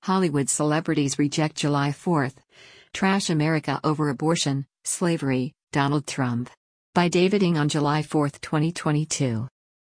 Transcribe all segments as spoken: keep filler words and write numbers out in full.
Hollywood celebrities reject July fourth. Trash America over abortion, slavery, Donald Trump. By David Ng on July fourth, twenty twenty-two.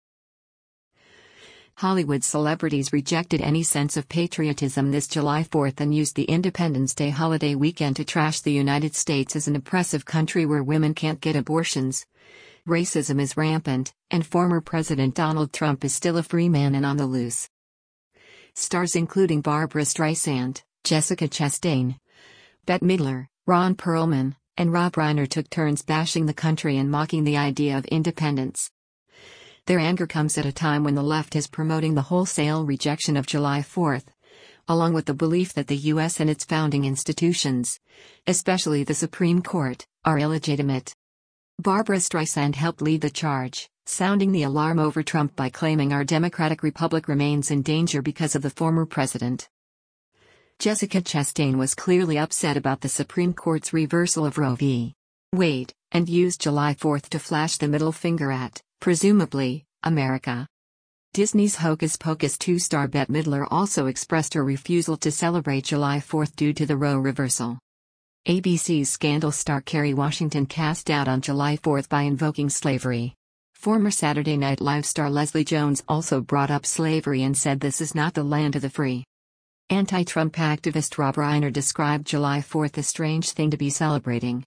Hollywood celebrities rejected any sense of patriotism this July fourth and used the Independence Day holiday weekend to trash the United States as an oppressive country where women can't get abortions. Racism is rampant, and former President Donald Trump is still a free man and on the loose. Stars including Barbra Streisand, Jessica Chastain, Bette Midler, Ron Perlman, and Rob Reiner took turns bashing the country and mocking the idea of independence. Their anger comes at a time when the left is promoting the wholesale rejection of July fourth, along with the belief that the U S and its founding institutions, especially the Supreme Court, are illegitimate. Barbra Streisand helped lead the charge, sounding the alarm over Trump by claiming our democratic republic remains in danger because of the former president. Jessica Chastain was clearly upset about the Supreme Court's reversal of Roe v. Wade, and used July fourth to flash the middle finger at, presumably, America. Disney's Hocus Pocus two star Bette Midler also expressed her refusal to celebrate July fourth due to the Roe reversal. A B C's Scandal star Kerry Washington cast doubt on July fourth by invoking slavery. Former Saturday Night Live star Leslie Jones also brought up slavery and said this is not the land of the free. Anti-Trump activist Rob Reiner described July fourth a strange thing to be celebrating.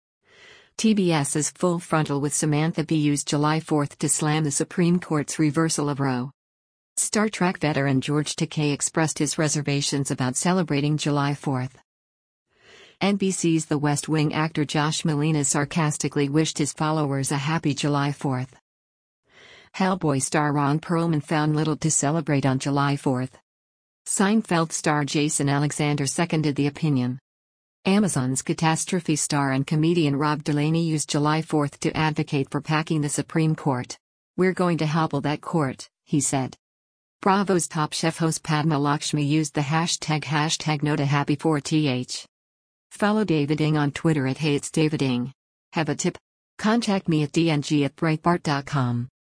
TBS's Full Frontal with Samantha Bee used July fourth to slam the Supreme Court's reversal of Roe. Star Trek veteran George Takei expressed his reservations about celebrating July fourth. N B C's The West Wing actor Josh Malina sarcastically wished his followers a happy July fourth. Hellboy star Ron Perlman found little to celebrate on July fourth. Seinfeld star Jason Alexander seconded the opinion. Amazon's Catastrophe star and comedian Rob Delaney used July fourth to advocate for packing the Supreme Court. "We're going to hobble that court," he said. Bravo's Top Chef host Padma Lakshmi used the hashtag hashtag no to happy four T H. Follow David Ng on Twitter at Hey It's David Ng. Have a tip? Contact me at d n g at breitbart dot com.